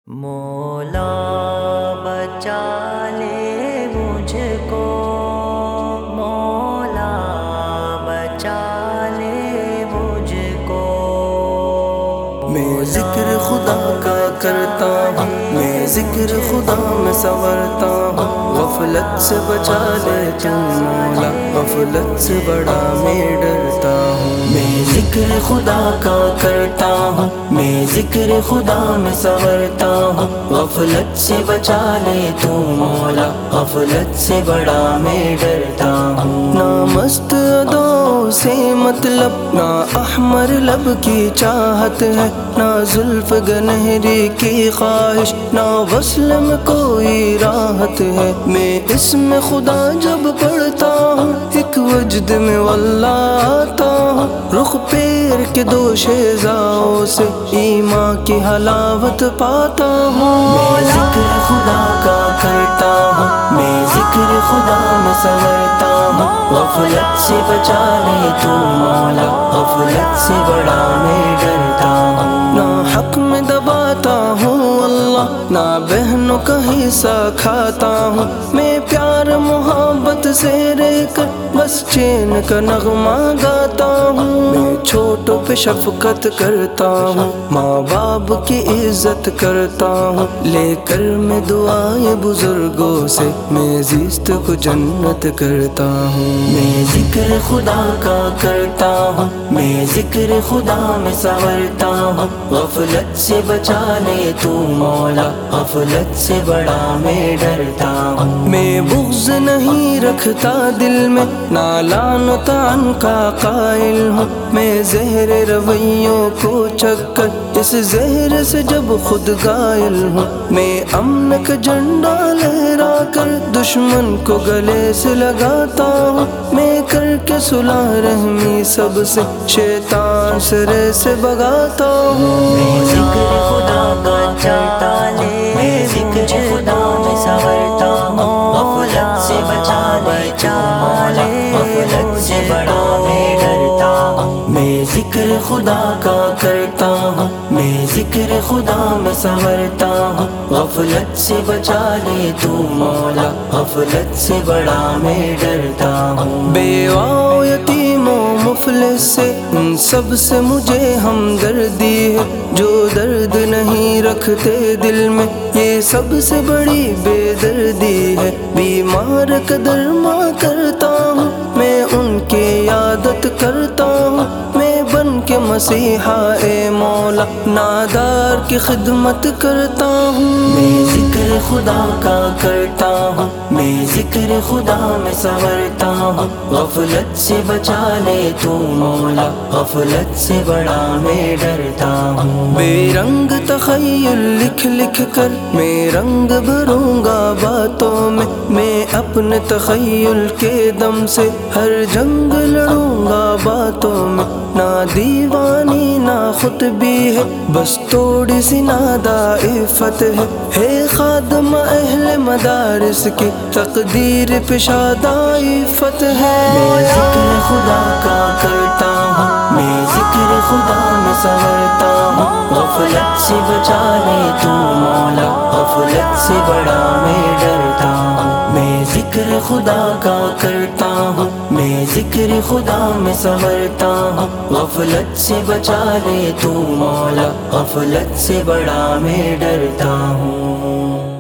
مولا بچا لے مجھ کو، مولا بچا لے مجھ کو۔ میں ذکر خدا کا کرتا ہوں، میں ذکر خدا میں سنورتا ہوں، غفلت سے بچا لے تو مولا، غفلت سے بڑا میں ڈرتا ہوں۔ میں ذکر خدا کا کرتا ہوں، میں ذکر خدا میں سنورتا ہوں، غفلت سے بچا لے تو مولا، غفلت سے بڑا میں ڈرتا ہوں۔ نہ مست اداؤں سے مطلب، نہ احمر لب کی چاہت ہے، نہ زلف گنہری کی خواہش، نہ وصل میں کوئی راحت ہے۔ میں اسم خدا جب پڑھتا ہوں، ایک وجد میں واللہ آتا ہوں، رخ پیر کے دو شیزاؤں سے ایمان کی حلاوت پاتا ہوں۔ میں ذکر خدا کا کرتا ہوں، میں ذکر خدا میں سنورتا ہوں، غفلت سے بچا لے تو مولا، غفلت سے بڑا میں ڈرتا ہوں۔ نہ حق میں دباتا ہوں اللہ، نہ بہنوں کا حصہ کھاتا ہوں، میں پیار محبت سے رہ کر بس چین کا نغمہ گاتا ہوں۔ میں چھوٹوں پہ شفقت کرتا ہوں، ماں باپ کی عزت کرتا ہوں، لے کر میں دعائیں بزرگوں سے میں زیست کو جنت کرتا ہوں۔ میں ذکر خدا کا کرتا ہوں، میں ذکر خدا میں سنورتا ہوں، غفلت سے بچا لے تو مولا، غفلت سے بڑا میں ڈرتا ہوں۔ میں بغض نہیں رکھتا دل میں، نہ لعن و طعن کا قائل ہوں، میں زہر رویوں کو چکھ کر اس زہر سے جب خود گائل ہوں، میں امن کا جھنڈا لہرا کر دشمن کو گلے سے لگاتا ہوں، میں کر کے صلح رحمی سب سے شیطان سرے سے بگاتا ہوں۔ میں ذکر خدا کا کرتا لے، میں ذکر خدا میں سنورتا ہوں، غفلت سے بچا لے تو مولا، غفلت سے بڑا میں ڈرتا ہوں۔ میں ذکر خدا کا کرتا ہوں، میں ذکر خدا میں سنورتا ہوں، غفلت سے بچا لے تو مولا، غفلت سے بڑا میں ڈرتا ہوں۔ بیواؤں یتیموں مفلس سے ان سب سے مجھے ہمدردی ہے، جو درد نہیں رکھتے دل میں یہ سب سے بڑی بے دردی ہے۔ بیمار کا درما کرتا ہوں، میں ان کی عادت کرتا ہوں، میں بن کے مسیحا اے مولا نادار کی خدمت کرتا ہوں۔ میں ذکر خدا کا کرتا ہوں، میں ذکر خدا میں سنورتا ہوں، غفلت سے بچا لے تو مولا، غفلت سے بڑا میں ڈرتا ہوں۔ بے رنگ تخیل لکھ لکھ کر میں رنگ بھروں گا باتوں میں اپنے تخیل کے دم سے ہر جنگ لڑوں گا باتوں میں، نہ دیوانی نہ خطبی ہے بس تھوڑی سی نادا عفت ہے خادم اہل مدارس کی تقدیر پہ شادہ عفت ہے۔ میں ذکر خدا کا کرتا ہوں، میں ذکر خدا میں سنورتا ہوں، غفلت سے بچا لے تو مولا، غفلت سے بڑا میں ڈرتا ہوں۔ میں ذکر خدا کا کرتا ہوں، میں ذکر خدا میں سنورتا ہوں، غفلت سے بچا لے تو مولا، غفلت سے بڑا میں ڈرتا ہوں۔